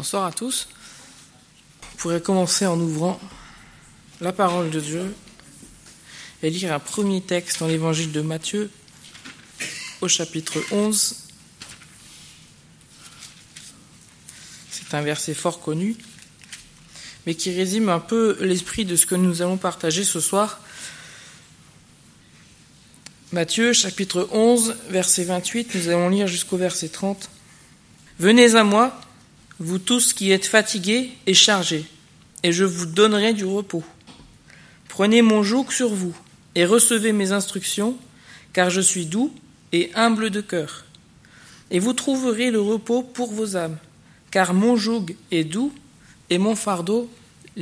Bonsoir à tous. On pourrait commencer en ouvrant la parole de Dieu et lire un premier texte dans l'évangile de Matthieu au chapitre 11. C'est un verset fort connu, mais qui résume un peu l'esprit de ce que nous allons partager ce soir. Matthieu chapitre 11, verset 28, nous allons lire jusqu'au verset 30. « Venez à moi, vous tous qui êtes fatigués et chargés, et je vous donnerai du repos. Prenez mon joug sur vous et recevez mes instructions, car je suis doux et humble de cœur. Et vous trouverez le repos pour vos âmes, car mon joug est doux et mon fardeau léger. »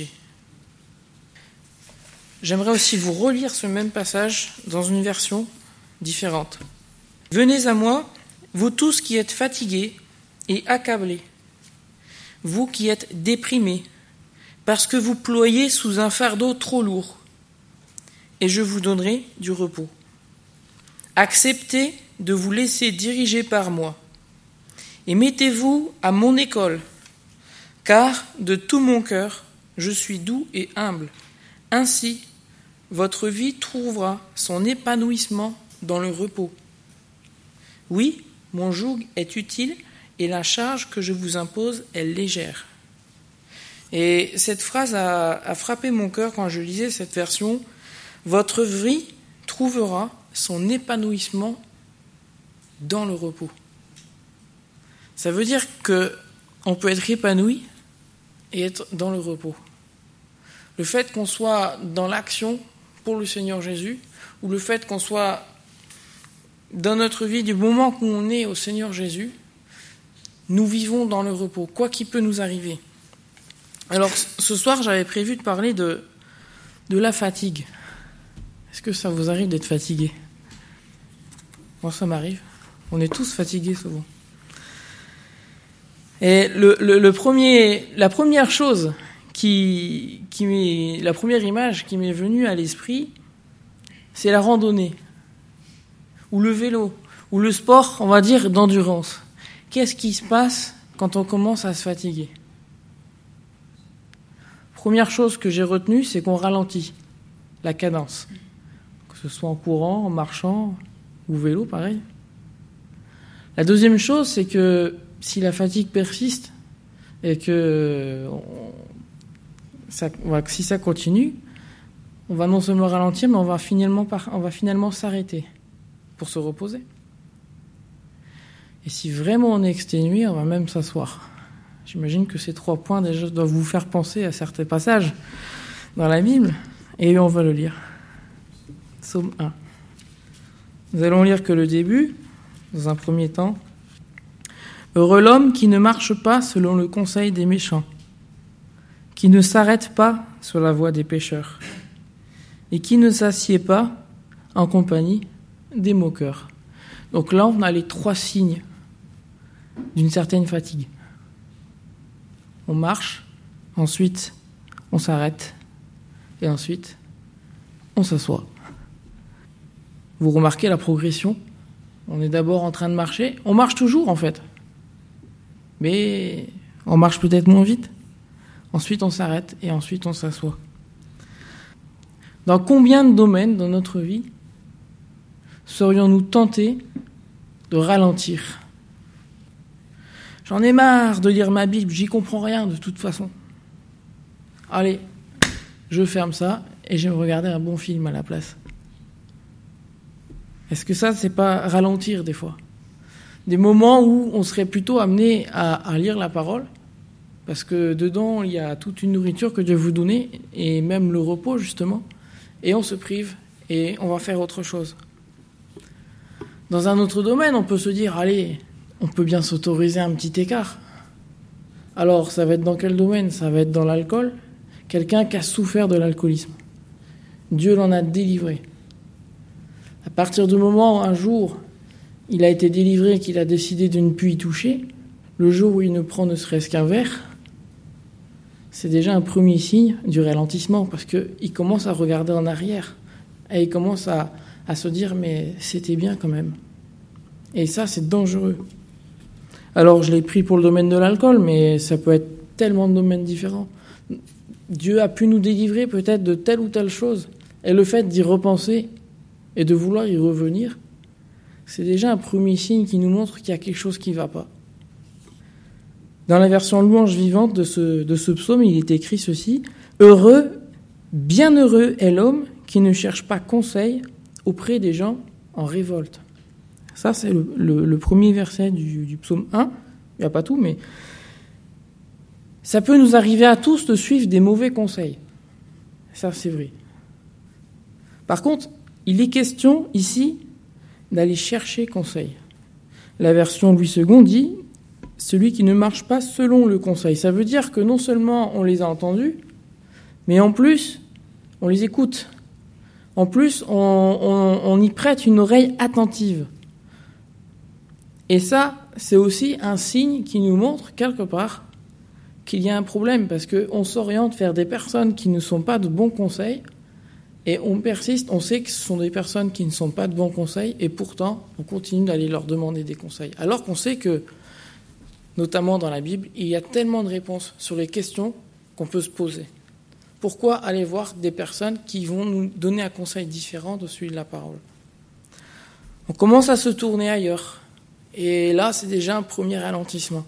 J'aimerais aussi vous relire ce même passage dans une version différente. « Venez à moi, vous tous qui êtes fatigués et accablés, vous qui êtes déprimés, parce que vous ployez sous un fardeau trop lourd, et je vous donnerai du repos. Acceptez de vous laisser diriger par moi, et mettez-vous à mon école, car de tout mon cœur, je suis doux et humble. Ainsi, votre vie trouvera son épanouissement dans le repos. Oui, mon joug est utile et la charge que je vous impose est légère. » Et cette phrase a frappé mon cœur quand je lisais cette version. Votre vie trouvera son épanouissement dans le repos. Ça veut dire qu'on peut être épanoui et être dans le repos. Le fait qu'on soit dans l'action pour le Seigneur Jésus, ou le fait qu'on soit dans notre vie, du moment qu'on est au Seigneur Jésus, nous vivons dans le repos, quoi qu'il peut nous arriver. Alors, ce soir, j'avais prévu de parler de la fatigue. Est-ce que ça vous arrive d'être fatigué ? Moi, ça m'arrive. On est tous fatigués souvent. Et la première chose la première image qui m'est venue à l'esprit, c'est la randonnée, ou le vélo, ou le sport, on va dire, d'endurance. Qu'est-ce qui se passe quand on commence à se fatiguer ? Première chose que j'ai retenue, c'est qu'on ralentit la cadence, que ce soit en courant, en marchant, ou vélo, pareil. La deuxième chose, c'est que si la fatigue persiste, et que si ça continue, on va non seulement ralentir, mais on va finalement s'arrêter pour se reposer. Et si vraiment on est exténué, on va même s'asseoir. J'imagine que ces 3 points déjà doivent vous faire penser à certains passages dans la Bible, et on va le lire. Psaume 1. Nous allons lire que le début, dans un premier temps. « Heureux l'homme qui ne marche pas selon le conseil des méchants, qui ne s'arrête pas sur la voie des pécheurs, et qui ne s'assied pas en compagnie des moqueurs. » Donc là, on a les 3 signes d'une certaine fatigue. On marche, ensuite on s'arrête, et ensuite on s'assoit. Vous remarquez la progression ? On est d'abord en train de marcher. On marche toujours en fait, mais on marche peut-être moins vite. Ensuite on s'arrête et ensuite on s'assoit. Dans combien de domaines dans notre vie serions-nous tentés de ralentir ? J'en ai marre de lire ma Bible, j'y comprends rien de toute façon. Allez, je ferme ça et je vais me regarder un bon film à la place. Est-ce que ça, c'est pas ralentir des fois ? Des moments où on serait plutôt amené à lire la parole, parce que dedans, il y a toute une nourriture que Dieu vous donne, et même le repos, justement, et on se prive, et on va faire autre chose. Dans un autre domaine, on peut se dire, allez, on peut bien s'autoriser un petit écart. Alors, ça va être dans quel domaine ? Ça va être dans l'alcool. Quelqu'un qui a souffert de l'alcoolisme. Dieu l'en a délivré. À partir du moment où un jour, il a été délivré, qu'il a décidé de ne plus y toucher, le jour où il ne prend ne serait-ce qu'un verre, c'est déjà un premier signe du ralentissement, parce qu'il commence à regarder en arrière, et il commence à se dire « mais c'était bien quand même ». Et ça, c'est dangereux. Alors je l'ai pris pour le domaine de l'alcool, mais ça peut être tellement de domaines différents. Dieu a pu nous délivrer peut-être de telle ou telle chose, et le fait d'y repenser et de vouloir y revenir, c'est déjà un premier signe qui nous montre qu'il y a quelque chose qui ne va pas. Dans la version louange vivante de ce psaume, il est écrit ceci: « Heureux, bienheureux est l'homme qui ne cherche pas conseil auprès des gens en révolte. » Ça, c'est le premier verset du psaume 1. Il n'y a pas tout, mais ça peut nous arriver à tous de suivre des mauvais conseils. Ça, c'est vrai. Par contre, il est question ici d'aller chercher conseil. La version Louis II dit « celui qui ne marche pas selon le conseil ». Ça veut dire que non seulement on les a entendus, mais en plus, on les écoute. En plus, on y prête une oreille attentive. Et ça, c'est aussi un signe qui nous montre, quelque part, qu'il y a un problème, parce qu'on s'oriente vers des personnes qui ne sont pas de bons conseils, et on persiste, on sait que ce sont des personnes qui ne sont pas de bons conseils, et pourtant, on continue d'aller leur demander des conseils. Alors qu'on sait que, notamment dans la Bible, il y a tellement de réponses sur les questions qu'on peut se poser. Pourquoi aller voir des personnes qui vont nous donner un conseil différent de celui de la parole ? On commence à se tourner ailleurs. Et là, c'est déjà un premier ralentissement.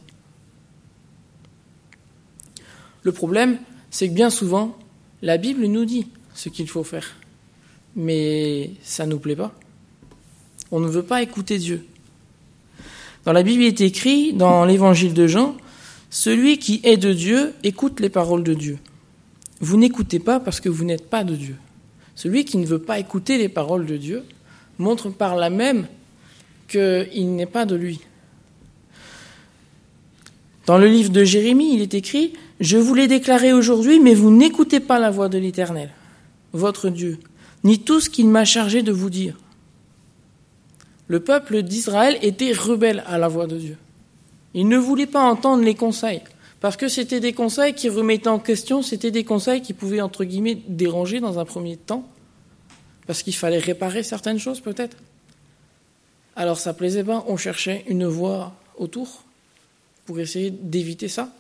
Le problème, c'est que bien souvent, la Bible nous dit ce qu'il faut faire. Mais ça ne nous plaît pas. On ne veut pas écouter Dieu. Dans la Bible, il est écrit, dans l'évangile de Jean, « Celui qui est de Dieu écoute les paroles de Dieu. Vous n'écoutez pas parce que vous n'êtes pas de Dieu. » Celui qui ne veut pas écouter les paroles de Dieu montre par là même qu'il n'est pas de lui. Dans le livre de Jérémie, il est écrit « Je vous l'ai déclaré aujourd'hui, mais vous n'écoutez pas la voix de l'Éternel, votre Dieu, ni tout ce qu'il m'a chargé de vous dire. » Le peuple d'Israël était rebelle à la voix de Dieu. Il ne voulait pas entendre les conseils, parce que c'était des conseils qui remettaient en question, c'était des conseils qui pouvaient, entre guillemets, déranger dans un premier temps, parce qu'il fallait réparer certaines choses peut-être. Alors ça plaisait pas, on cherchait une voie autour pour essayer d'éviter ça.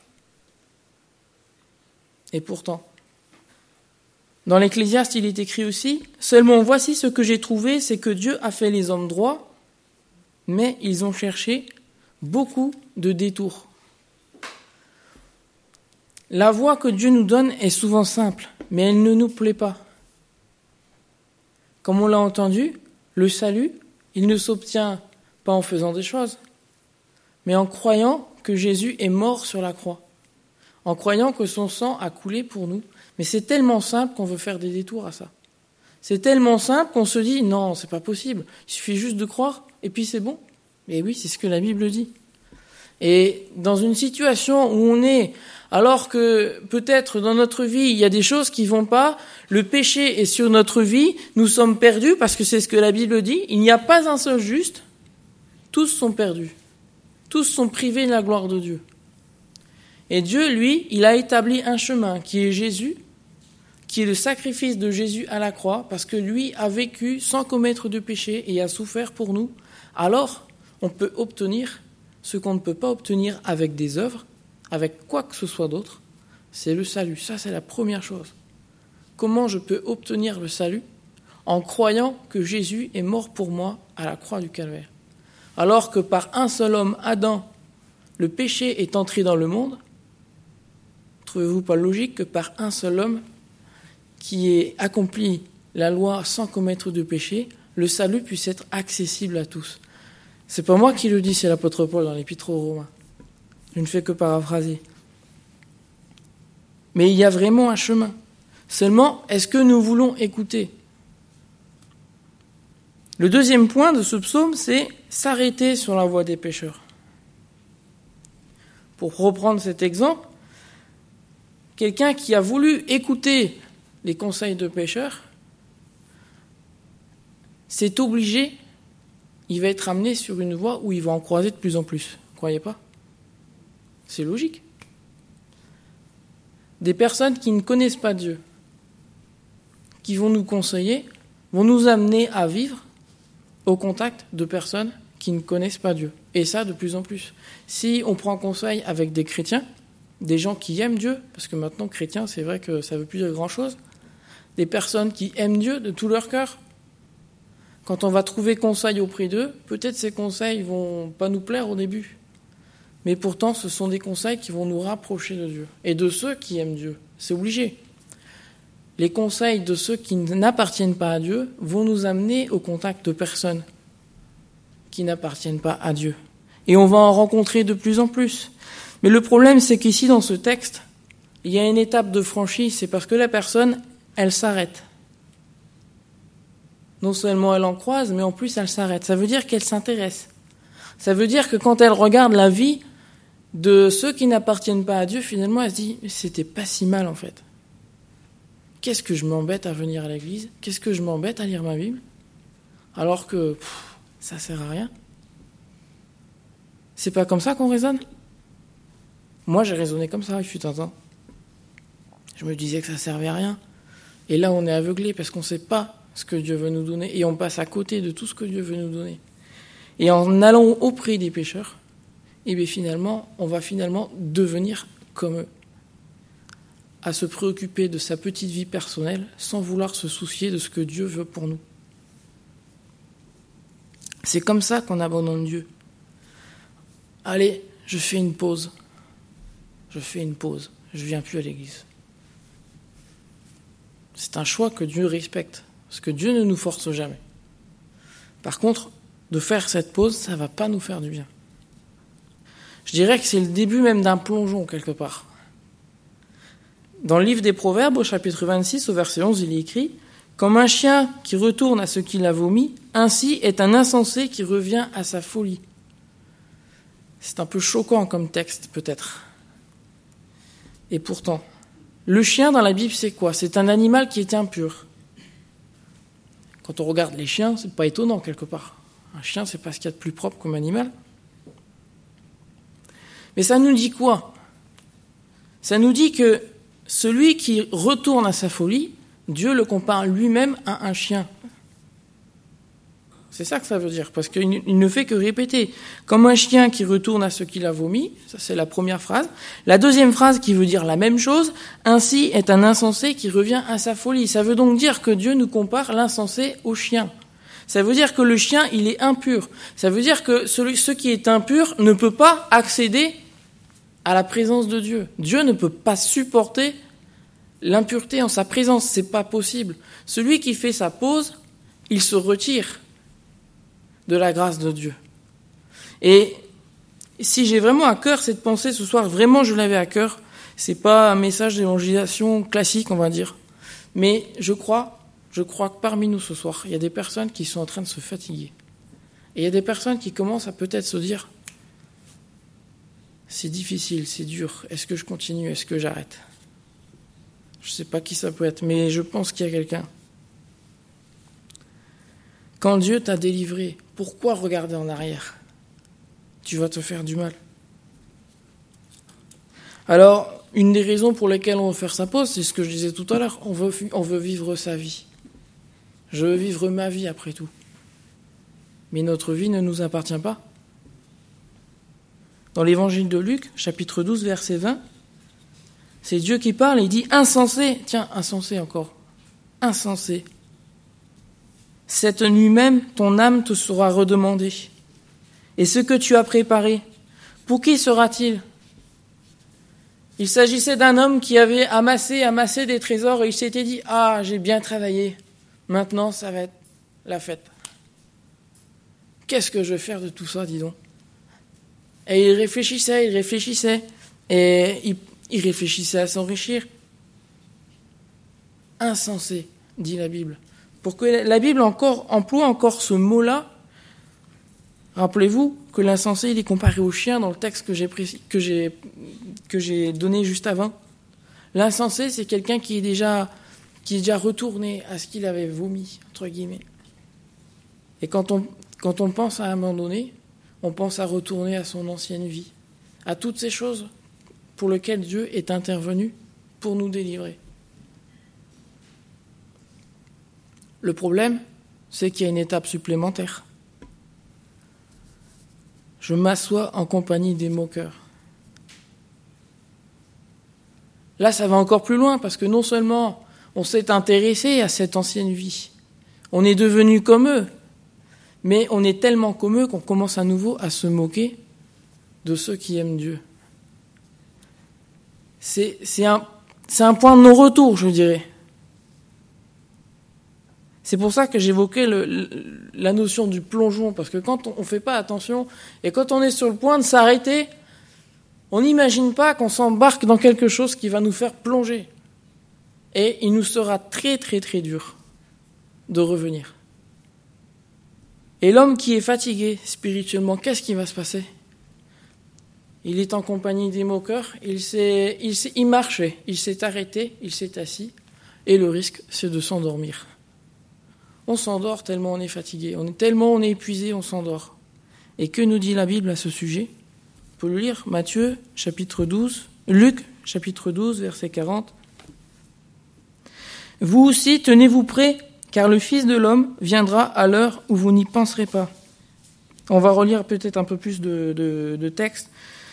Et pourtant, dans l'Ecclésiaste, il est écrit aussi « Seulement voici ce que j'ai trouvé, c'est que Dieu a fait les hommes droits, mais ils ont cherché beaucoup de détours. » La voie que Dieu nous donne est souvent simple, mais elle ne nous plaît pas. Comme on l'a entendu, le salut, il ne s'obtient pas en faisant des choses, mais en croyant que Jésus est mort sur la croix, en croyant que son sang a coulé pour nous. Mais c'est tellement simple qu'on veut faire des détours à ça. C'est tellement simple qu'on se dit « Non, c'est pas possible, il suffit juste de croire, et puis c'est bon. » Mais oui, c'est ce que la Bible dit. Et dans une situation où on est, alors que peut-être dans notre vie, il y a des choses qui vont pas, le péché est sur notre vie, nous sommes perdus, parce que c'est ce que la Bible dit, il n'y a pas un seul juste, tous sont perdus. Tous sont privés de la gloire de Dieu. Et Dieu, lui, il a établi un chemin qui est Jésus, qui est le sacrifice de Jésus à la croix, parce que lui a vécu sans commettre de péché et a souffert pour nous. Alors, on peut obtenir ce qu'on ne peut pas obtenir avec des œuvres, avec quoi que ce soit d'autre, c'est le salut. Ça, c'est la première chose. Comment je peux obtenir le salut ? En croyant que Jésus est mort pour moi à la croix du Calvaire. Alors que par un seul homme, Adam, le péché est entré dans le monde, trouvez-vous pas logique que par un seul homme qui ait accompli la loi sans commettre de péché, le salut puisse être accessible à tous ? C'est pas moi qui le dis, c'est l'apôtre Paul dans l'Épître aux Romains. Je ne fais que paraphraser. Mais il y a vraiment un chemin. Seulement, est-ce que nous voulons écouter ? Le deuxième point de ce psaume, c'est s'arrêter sur la voie des pécheurs. Pour reprendre cet exemple, quelqu'un qui a voulu écouter les conseils de pécheurs, c'est obligé, il va être amené sur une voie où il va en croiser de plus en plus. Vous ne croyez pas ? C'est logique. Des personnes qui ne connaissent pas Dieu, qui vont nous conseiller, vont nous amener à vivre au contact de personnes qui ne connaissent pas Dieu. Et ça, de plus en plus. Si on prend conseil avec des chrétiens, des gens qui aiment Dieu, parce que maintenant, chrétien, c'est vrai que ça ne veut plus dire grand-chose, des personnes qui aiment Dieu de tout leur cœur, quand on va trouver conseil auprès d'eux, peut-être ces conseils vont pas nous plaire au début. Mais pourtant, ce sont des conseils qui vont nous rapprocher de Dieu. Et de ceux qui aiment Dieu. C'est obligé. Les conseils de ceux qui n'appartiennent pas à Dieu vont nous amener au contact de personnes qui n'appartiennent pas à Dieu. Et on va en rencontrer de plus en plus. Mais le problème, c'est qu'ici, dans ce texte, il y a une étape de franchie. C'est parce que la personne, elle s'arrête. Non seulement elle en croise, mais en plus elle s'arrête. Ça veut dire qu'elle s'intéresse. Ça veut dire que quand elle regarde la vie de ceux qui n'appartiennent pas à Dieu, finalement elle se dit « c'était pas si mal en fait. Qu'est-ce que je m'embête à venir à l'église ? Qu'est-ce que je m'embête à lire ma Bible ? Alors que ça sert à rien. » C'est pas comme ça qu'on raisonne ? Moi j'ai raisonné comme ça, il fut un temps. Je me disais que ça servait à rien. Et là on est aveuglé parce qu'on ne sait pas ce que Dieu veut nous donner, et on passe à côté de tout ce que Dieu veut nous donner. Et en allant auprès des pécheurs, et bien finalement, on va finalement devenir comme eux, à se préoccuper de sa petite vie personnelle, sans vouloir se soucier de ce que Dieu veut pour nous. C'est comme ça qu'on abandonne Dieu. Allez, je fais une pause. Je viens plus à l'église. C'est un choix que Dieu respecte. Parce que Dieu ne nous force jamais. Par contre, de faire cette pause, ça ne va pas nous faire du bien. Je dirais que c'est le début même d'un plongeon, quelque part. Dans le livre des Proverbes, au chapitre 26, au verset 11, il est écrit « Comme un chien qui retourne à ce qu'il a vomi, ainsi est un insensé qui revient à sa folie. » C'est un peu choquant comme texte, peut-être. Et pourtant, le chien dans la Bible, c'est quoi ? C'est un animal qui est impur. Quand on regarde les chiens, c'est pas étonnant quelque part. Un chien, c'est pas ce qu'il y a de plus propre comme animal. Mais ça nous dit quoi ? Ça nous dit que celui qui retourne à sa folie, Dieu le compare lui-même à un chien. C'est ça que ça veut dire, parce qu'il ne fait que répéter. Comme un chien qui retourne à ce qu'il a vomi, ça c'est la première phrase. La deuxième phrase qui veut dire la même chose, ainsi est un insensé qui revient à sa folie. Ça veut donc dire que Dieu nous compare l'insensé au chien. Ça veut dire que le chien, il est impur. Ça veut dire que ce qui est impur ne peut pas accéder à la présence de Dieu. Dieu ne peut pas supporter l'impureté en sa présence, c'est pas possible. Celui qui fait sa pause, il se retire de la grâce de Dieu. Et si j'ai vraiment à cœur cette pensée ce soir, vraiment je l'avais à cœur, c'est pas un message d'évangélisation classique, on va dire, mais je crois que parmi nous ce soir, il y a des personnes qui sont en train de se fatiguer. Et il y a des personnes qui commencent à peut-être se dire c'est difficile, c'est dur, est-ce que je continue, est-ce que j'arrête ? Je sais pas qui ça peut être, mais je pense qu'il y a quelqu'un. Quand Dieu t'a délivré, pourquoi regarder en arrière ? Tu vas te faire du mal. Alors, une des raisons pour lesquelles on veut faire sa pause, c'est ce que je disais tout à l'heure, on veut vivre sa vie. Je veux vivre ma vie après tout. Mais notre vie ne nous appartient pas. Dans l'évangile de Luc, chapitre 12, verset 20, c'est Dieu qui parle et il dit « Insensé !» Tiens, insensé encore. Insensé. Cette nuit même, ton âme te sera redemandée. Et ce que tu as préparé, pour qui sera-t-il ? Il s'agissait d'un homme qui avait amassé des trésors et il s'était dit « Ah, j'ai bien travaillé, maintenant ça va être la fête. Qu'est-ce que je vais faire de tout ça, dis donc ?» Et il réfléchissait, et il réfléchissait à s'enrichir. Insensé, dit la Bible. Pour que la Bible emploie encore ce mot-là, rappelez-vous que l'insensé, il est comparé au chien dans le texte que j'ai donné juste avant. L'insensé, c'est quelqu'un qui est déjà retourné à ce qu'il avait vomi, entre guillemets. Et quand on pense à abandonner, on pense à retourner à son ancienne vie, à toutes ces choses pour lesquelles Dieu est intervenu pour nous délivrer. Le problème, c'est qu'il y a une étape supplémentaire. Je m'assois en compagnie des moqueurs. Là, ça va encore plus loin, parce que non seulement on s'est intéressé à cette ancienne vie, on est devenu comme eux, mais on est tellement comme eux qu'on commence à nouveau à se moquer de ceux qui aiment Dieu. C'est un point de non-retour, je dirais. C'est pour ça que j'évoquais la notion du plongeon, parce que quand on ne fait pas attention, et quand on est sur le point de s'arrêter, on n'imagine pas qu'on s'embarque dans quelque chose qui va nous faire plonger. Et il nous sera très très très dur de revenir. Et l'homme qui est fatigué spirituellement, qu'est-ce qui va se passer ? Il est en compagnie des moqueurs, il marchait, il s'est arrêté, il s'est assis, et le risque, c'est de s'endormir. On s'endort tellement on est fatigué, tellement on est épuisé, on s'endort. Et que nous dit la Bible à ce sujet ? On peut le lire, Matthieu, chapitre 12, Luc, chapitre 12, verset 40. « Vous aussi, tenez-vous prêts, car le Fils de l'homme viendra à l'heure où vous n'y penserez pas. » On va relire peut-être un peu plus de texte.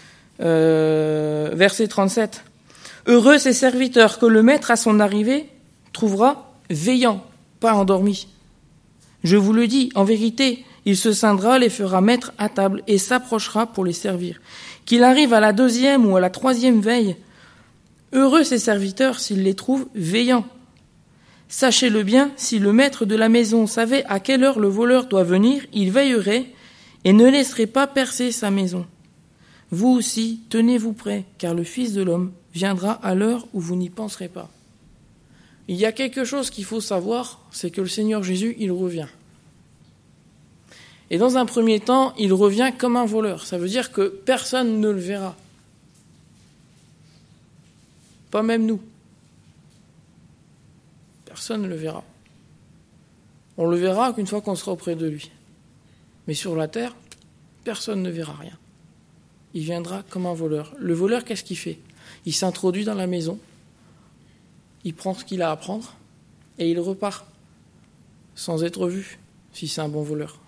Verset 37. « Heureux ces serviteurs que le maître à son arrivée trouvera veillant, pas endormis. Je vous le dis, en vérité, il se scindra, les fera mettre à table et s'approchera pour les servir. Qu'il arrive à la 2e ou à la 3e veille, heureux ces serviteurs s'il les trouve veillants. Sachez-le bien, si le maître de la maison savait à quelle heure le voleur doit venir, il veillerait et ne laisserait pas percer sa maison. Vous aussi, tenez-vous prêts, car le Fils de l'homme viendra à l'heure où vous n'y penserez pas. » Il y a quelque chose qu'il faut savoir, c'est que le Seigneur Jésus, il revient. Et dans un premier temps, il revient comme un voleur. Ça veut dire que personne ne le verra. Pas même nous. Personne ne le verra. On le verra qu'une fois qu'on sera auprès de lui. Mais sur la terre, personne ne verra rien. Il viendra comme un voleur. Le voleur, qu'est-ce qu'il fait ? Il s'introduit dans la maison, il prend ce qu'il a à prendre, et il repart, sans être vu, si c'est un bon voleur.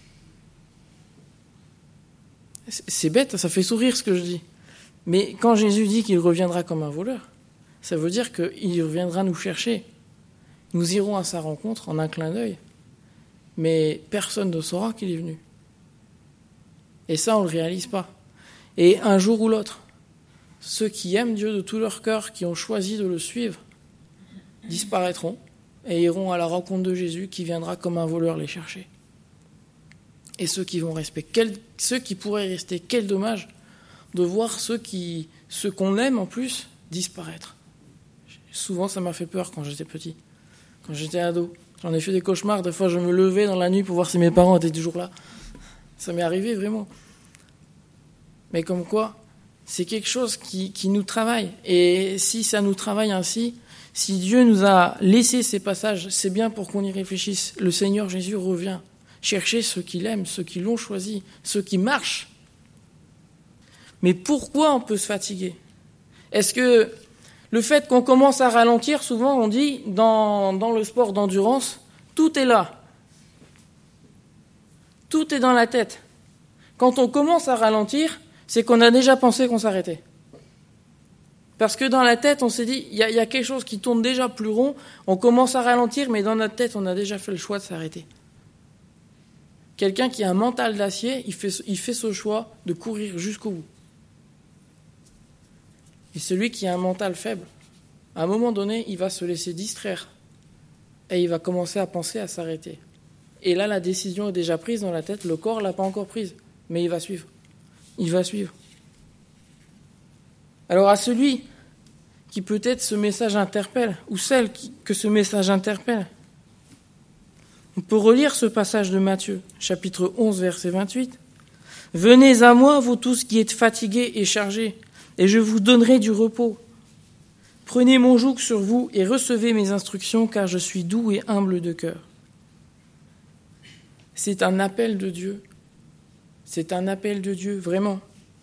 C'est bête, ça fait sourire ce que je dis. Mais quand Jésus dit qu'il reviendra comme un voleur, ça veut dire qu'il reviendra nous chercher. Nous irons à sa rencontre en un clin d'œil, mais personne ne saura qu'il est venu. Et ça, on ne le réalise pas. Et un jour ou l'autre, ceux qui aiment Dieu de tout leur cœur, qui ont choisi de le suivre, disparaîtront et iront à la rencontre de Jésus qui viendra comme un voleur les chercher. Et ceux qui vont rester, ceux qui pourraient rester, quel dommage de voir ceux qu'on aime en plus disparaître. Souvent ça m'a fait peur quand j'étais petit, quand j'étais ado. J'en ai fait des cauchemars, des fois je me levais dans la nuit pour voir si mes parents étaient toujours là. Ça m'est arrivé vraiment. Mais comme quoi, c'est quelque chose qui nous travaille. Et si ça nous travaille ainsi, si Dieu nous a laissé ces passages, c'est bien pour qu'on y réfléchisse. Le Seigneur Jésus revient chercher ceux qu'il aime, ceux qui l'ont choisi, ceux qui marchent. Mais pourquoi on peut se fatiguer ? Est-ce que le fait qu'on commence à ralentir, souvent on dit, dans le sport d'endurance, tout est là. Tout est dans la tête. Quand on commence à ralentir, c'est qu'on a déjà pensé qu'on s'arrêtait. Parce que dans la tête, on s'est dit, il y a quelque chose qui tourne déjà plus rond, on commence à ralentir, mais dans notre tête, on a déjà fait le choix de s'arrêter. Quelqu'un qui a un mental d'acier, il fait ce choix de courir jusqu'au bout. Et celui qui a un mental faible, à un moment donné, il va se laisser distraire et il va commencer à penser à s'arrêter. Et là, la décision est déjà prise dans la tête, le corps ne l'a pas encore prise, mais il va suivre. Il va suivre. Alors à celui qui peut-être ce message interpelle, ou celle que ce message interpelle, on peut relire ce passage de Matthieu, chapitre 11, verset 28. « Venez à moi, vous tous qui êtes fatigués et chargés, et je vous donnerai du repos. Prenez mon joug sur vous et recevez mes instructions, car je suis doux et humble de cœur. » C'est un appel de Dieu. C'est un appel de Dieu, vraiment.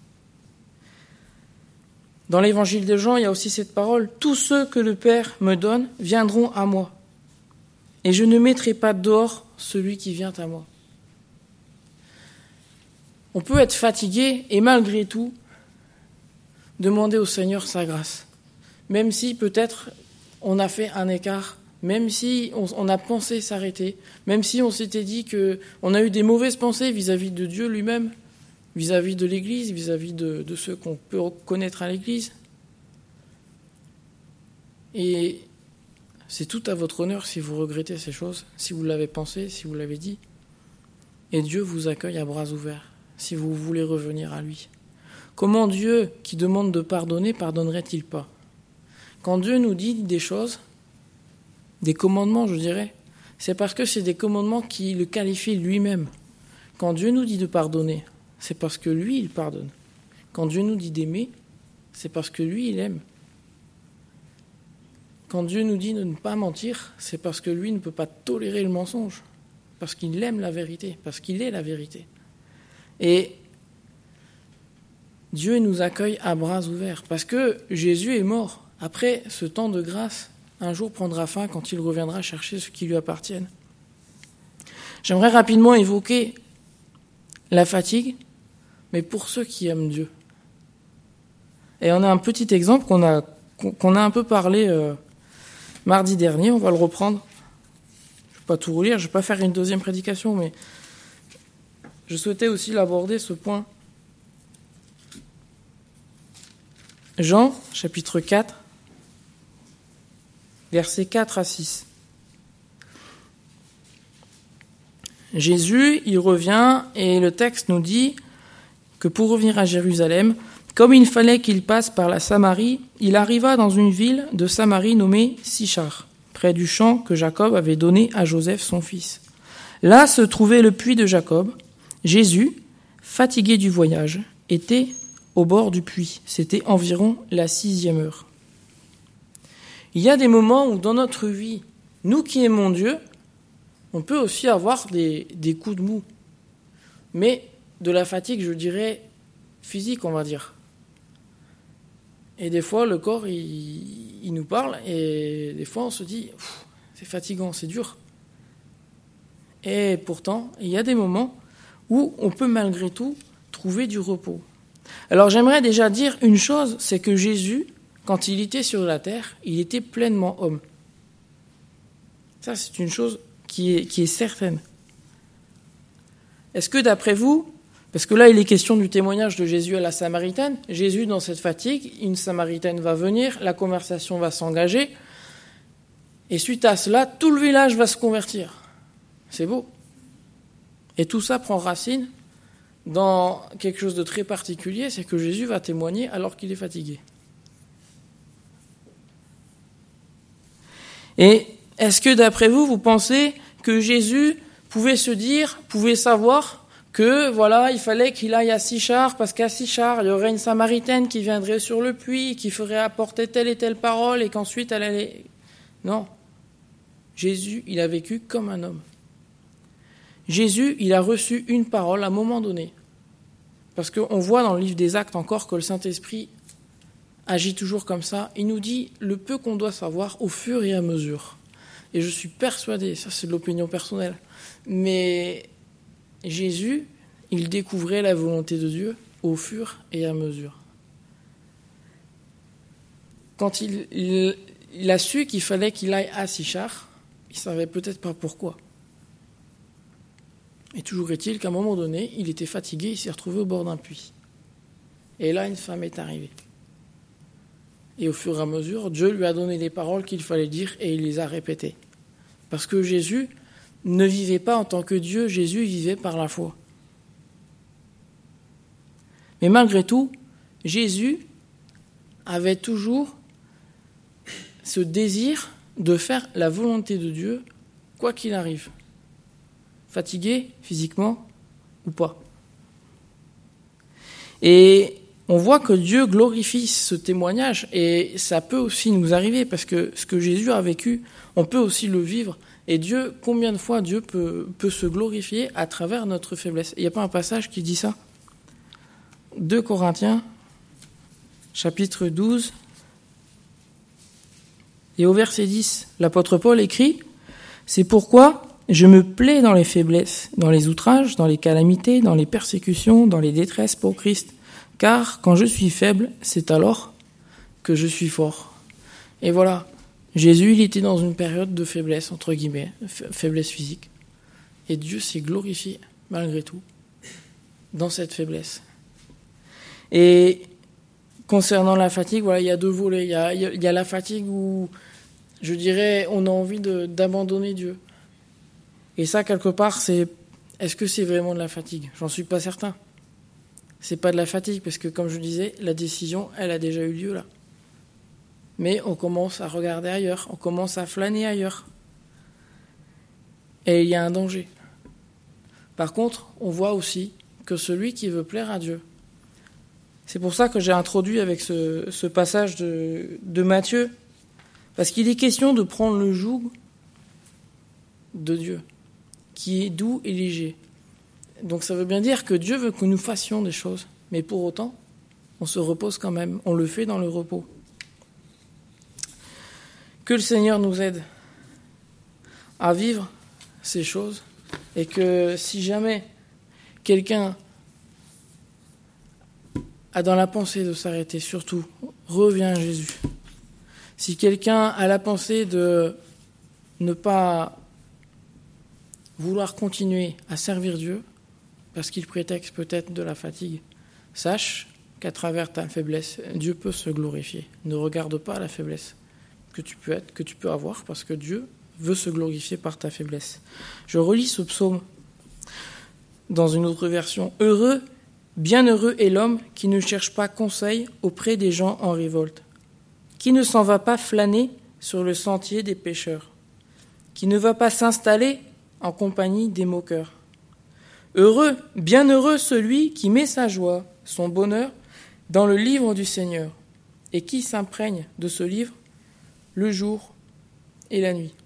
Dans l'évangile de Jean, il y a aussi cette parole « Tous ceux que le Père me donne viendront à moi, et je ne mettrai pas dehors celui qui vient à moi. » on peut être fatigué et malgré tout demander au Seigneur sa grâce. Même si peut-être on a fait un écart, même si on a pensé s'arrêter, même si on s'était dit qu'on a eu des mauvaises pensées vis-à-vis de Dieu lui-même, vis-à-vis de l'Église, vis-à-vis de ceux qu'on peut connaître à l'Église. Et c'est tout à votre honneur si vous regrettez ces choses, si vous l'avez pensé, si vous l'avez dit. Et Dieu vous accueille à bras ouverts, si vous voulez revenir à lui. Comment Dieu, qui demande de pardonner, pardonnerait-il pas ? Quand Dieu nous dit des choses, des commandements, je dirais, c'est parce que c'est des commandements qui le qualifient lui-même. Quand Dieu nous dit de pardonner, c'est parce que lui, il pardonne. Quand Dieu nous dit d'aimer, c'est parce que lui, il aime. Quand Dieu nous dit de ne pas mentir, c'est parce que lui ne peut pas tolérer le mensonge, parce qu'il aime la vérité, parce qu'il est la vérité. Et Dieu nous accueille à bras ouverts, parce que Jésus est mort. Après, ce temps de grâce, un jour prendra fin quand il reviendra chercher ce qui lui appartiennent. J'aimerais rapidement évoquer la fatigue, mais pour ceux qui aiment Dieu. Et on a un petit exemple qu'on a un peu parlé mardi dernier, on va le reprendre. Je ne vais pas tout relire, je ne vais pas faire une deuxième prédication, mais je souhaitais aussi l'aborder, ce point. Jean, chapitre 4, versets 4 à 6. Jésus, il revient et le texte nous dit que pour revenir à Jérusalem, comme il fallait qu'il passe par la Samarie, il arriva dans une ville de Samarie nommée Sichar, près du champ que Jacob avait donné à Joseph son fils. Là se trouvait le puits de Jacob. Jésus, fatigué du voyage, était au bord du puits. C'était environ la 6e heure. Il y a des moments où dans notre vie, nous qui aimons Dieu, on peut aussi avoir des coups de mou. Mais de la fatigue, je dirais, physique, on va dire. Et des fois, le corps, il nous parle, et des fois, on se dit, c'est fatigant, c'est dur. Et pourtant, il y a des moments où on peut malgré tout trouver du repos. Alors j'aimerais déjà dire une chose, c'est que Jésus, quand il était sur la terre, il était pleinement homme. Ça, c'est une chose qui est certaine. Est-ce que d'après vous, parce que là il est question du témoignage de Jésus à la Samaritaine, Jésus dans cette fatigue, une Samaritaine va venir, la conversation va s'engager, et suite à cela, tout le village va se convertir. C'est beau. Et tout ça prend racine dans quelque chose de très particulier, c'est que Jésus va témoigner alors qu'il est fatigué. Et est-ce que d'après vous, vous pensez que Jésus pouvait savoir que voilà, il fallait qu'il aille à Sichar, parce qu'à Sichar, il y aurait une Samaritaine qui viendrait sur le puits, qui ferait apporter telle et telle parole, et qu'ensuite elle allait... Non. Jésus, il a vécu comme un homme. Jésus, il a reçu une parole à un moment donné. Parce qu'on voit dans le livre des Actes encore que le Saint-Esprit agit toujours comme ça. Il nous dit le peu qu'on doit savoir au fur et à mesure. Et je suis persuadé, ça c'est de l'opinion personnelle, mais Jésus, il découvrait la volonté de Dieu au fur et à mesure. Quand il a su qu'il fallait qu'il aille à Sichar, il ne savait peut-être pas pourquoi. Et toujours est-il qu'à un moment donné, il était fatigué, il s'est retrouvé au bord d'un puits. Et là, une femme est arrivée. Et au fur et à mesure, Dieu lui a donné les paroles qu'il fallait dire et il les a répétées. Parce que Jésus ne vivait pas en tant que Dieu, Jésus vivait par la foi. Mais malgré tout, Jésus avait toujours ce désir de faire la volonté de Dieu, quoi qu'il arrive. Fatigué physiquement ou pas. Et on voit que Dieu glorifie ce témoignage et ça peut aussi nous arriver parce que ce que Jésus a vécu, on peut aussi le vivre. Et Dieu, combien de fois Dieu peut se glorifier à travers notre faiblesse? Il n'y a pas un passage qui dit ça? 2 Corinthiens, chapitre 12, et au verset 10, l'apôtre Paul écrit « C'est pourquoi, je me plais dans les faiblesses, dans les outrages, dans les calamités, dans les persécutions, dans les détresses pour Christ. Car quand je suis faible, c'est alors que je suis fort. » Et voilà, Jésus, il était dans une période de faiblesse, entre guillemets, faiblesse physique. Et Dieu s'est glorifié, malgré tout, dans cette faiblesse. Et concernant la fatigue, voilà, il y a deux volets. Il y a la fatigue où, je dirais, on a envie d'abandonner Dieu. Et ça, quelque part, est-ce que c'est vraiment de la fatigue ? J'en suis pas certain. C'est pas de la fatigue, parce que, comme je disais, la décision, elle a déjà eu lieu là. Mais on commence à regarder ailleurs, on commence à flâner ailleurs. Et il y a un danger. Par contre, on voit aussi que celui qui veut plaire à Dieu, c'est pour ça que j'ai introduit avec ce passage de Matthieu, parce qu'il est question de prendre le joug de Dieu, qui est doux et léger. Donc ça veut bien dire que Dieu veut que nous fassions des choses, mais pour autant, on se repose quand même, on le fait dans le repos. Que le Seigneur nous aide à vivre ces choses, et que si jamais quelqu'un a dans la pensée de s'arrêter, surtout, reviens à Jésus. Si quelqu'un a la pensée de ne pas vouloir continuer à servir Dieu, parce qu'il prétexte peut-être de la fatigue, sache qu'à travers ta faiblesse, Dieu peut se glorifier. Ne regarde pas la faiblesse que tu peux être, que tu peux avoir, parce que Dieu veut se glorifier par ta faiblesse. Je relis ce psaume dans une autre version. Heureux, bienheureux est l'homme qui ne cherche pas conseil auprès des gens en révolte, qui ne s'en va pas flâner sur le sentier des pécheurs, qui ne va pas s'installer en compagnie des moqueurs. Heureux, bienheureux celui qui met sa joie, son bonheur, dans le livre du Seigneur, et qui s'imprègne de ce livre le jour et la nuit.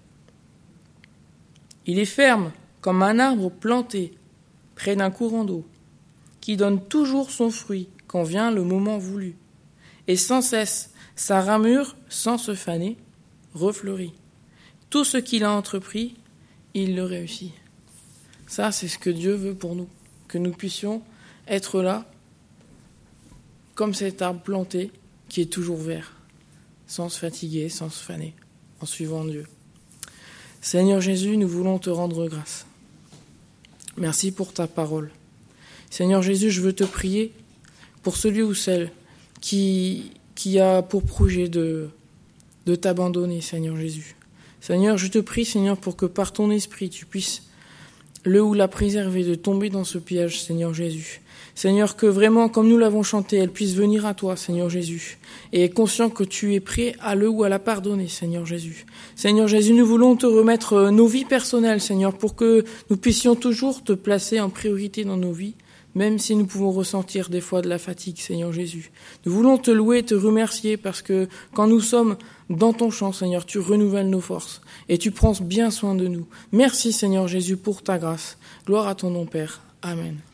Il est ferme comme un arbre planté près d'un courant d'eau, qui donne toujours son fruit quand vient le moment voulu, et sans cesse sa ramure, sans se faner, refleurit. Tout ce qu'il a entrepris, il le réussit. Ça, c'est ce que Dieu veut pour nous, que nous puissions être là, comme cet arbre planté qui est toujours vert, sans se fatiguer, sans se faner, en suivant Dieu. Seigneur Jésus, nous voulons te rendre grâce. Merci pour ta parole. Seigneur Jésus, je veux te prier pour celui ou celle qui a pour projet de t'abandonner, Seigneur Jésus. Seigneur, je te prie, Seigneur, pour que par ton esprit, tu puisses le ou la préserver de tomber dans ce piège, Seigneur Jésus. Seigneur, que vraiment, comme nous l'avons chanté, elle puisse venir à toi, Seigneur Jésus, et est conscient que tu es prêt à le ou à la pardonner, Seigneur Jésus. Seigneur Jésus, nous voulons te remettre nos vies personnelles, Seigneur, pour que nous puissions toujours te placer en priorité dans nos vies, même si nous pouvons ressentir des fois de la fatigue, Seigneur Jésus. Nous voulons te louer et te remercier parce que quand nous sommes dans ton champ, Seigneur, tu renouvelles nos forces et tu prends bien soin de nous. Merci, Seigneur Jésus, pour ta grâce. Gloire à ton nom, Père. Amen.